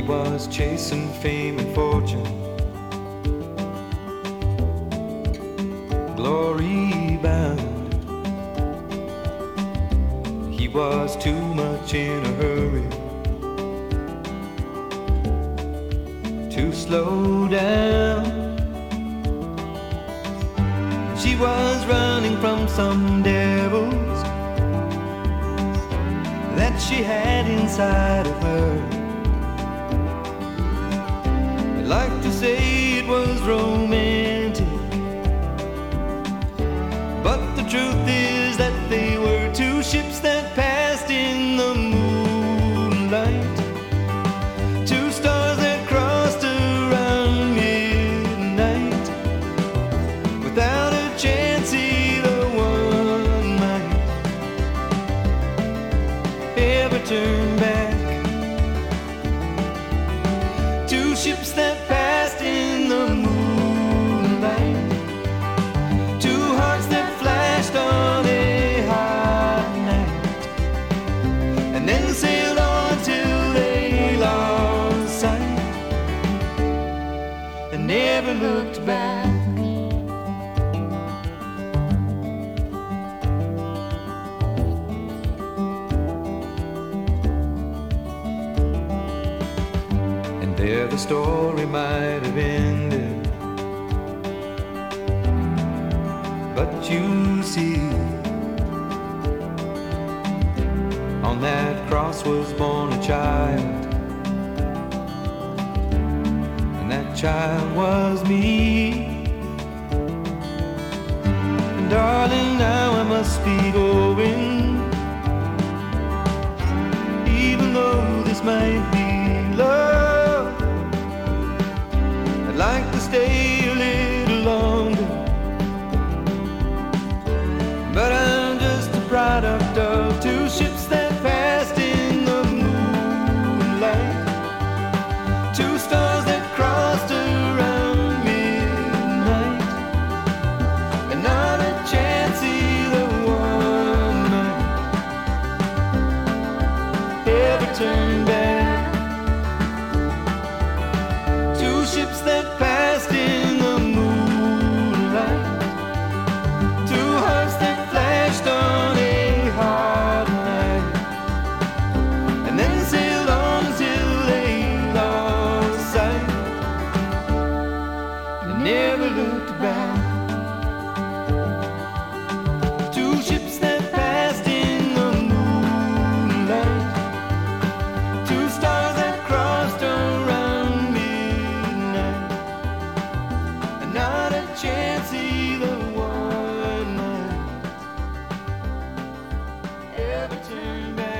was chasing fame and fortune, glory bound. He was too much in a hurry to slow down. She was running from some devils that she had inside of her. I'd like to say it was romantic, but the truth is that they were two ships that passed in the moonlight, two stars that crossed around midnight. Without a chance either one might ever turn back. Two ships that passed in the moonlight, two hearts that flashed on a hot night, and then sailed on till they lost sight and never looked back. There the story might have ended, but you see, on that cross was born a child, and that child was me. And darling, now I must be going, even though this might be love. Like to stay a little longer, but I'm just a product of two ships that passed in the moonlight, two stars that crossed around midnight, and not a chance either one might ever turn back. Two ships that passed in the moonlight, two hearts that flashed on a hot night, and then sailed on till they lost sight and never looked back. Two ships that passed in the moonlight, two stars that crossed around midnight, and not a chance either one might ever turn back.